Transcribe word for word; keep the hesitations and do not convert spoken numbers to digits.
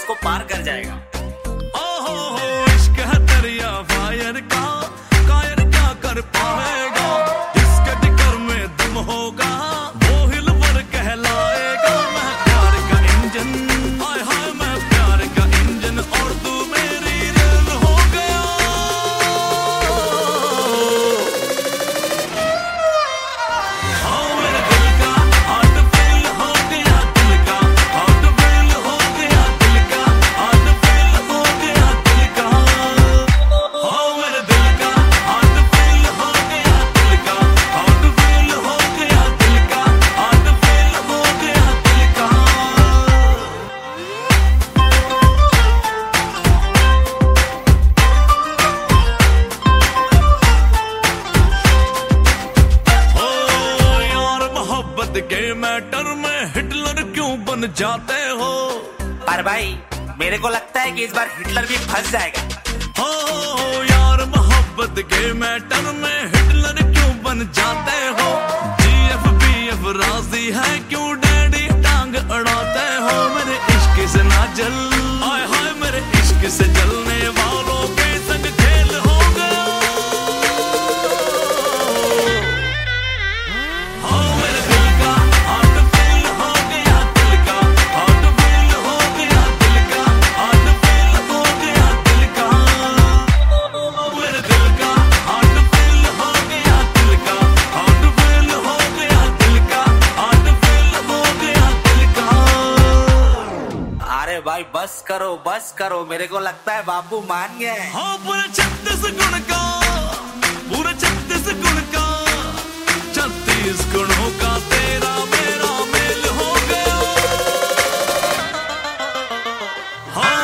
इसको पार कर जाएगा। ओहो हो इश्क है दरिया फायर का, कायर क्या कर पाएगा, इसके जिगर में दम होगा वो हिलवर कहलाएगा। मैं प्यार का इंजन, हाय हाय मैं प्यार का इंजन और तू मेरी रेल हो गया। हाँ मेरे दिल का हार्ट फेल हो गया, दिल का हार्ट फेल हो गया, दिल का हार्ट फेल हो गया, दिल का। हाँ मेरे दिल का हार्ट फेल हो गया, दिल का हार्ट फेल हो गया, दिल का हार्ट फेल हो गया, दिल का। ओ यार मोहब्बत के मैटर में हिटलर क्यों बन जाते हो? पर भाई मेरे को लगता है कि इस बार हिटलर भी फंस जाएगा। हो यार मोहब्बत के मैटर में हिटलर क्यों बन जाते हो? जीएफ बीएफ राजी है क्यों डैडी टांग अड़ाते हो? मेरे इश्क से ना जल, हाय हाय मेरे इश्क से जलने वालों के संग खेल हो गया। हाँ मेरे दिल का हार्ट फेल हो गया, दिल का हार्ट फेल हो गया, दिल का हार्ट फेल हो गया, दिल का। मेरे दिल का हार्ट फेल हो गया, दिल का हार्ट फेल हो गया, दिल का हार्ट फेल हो गया, दिल का। अरे भाई बस करो बस करो, मेरे को लगता है बाबू मान गए। हाँ पूरे छत्तीस गुण का, पूरे छत्तीस गुण का, छत्तीस गुणों का तेरा मेरा मेल हो गया। हाँ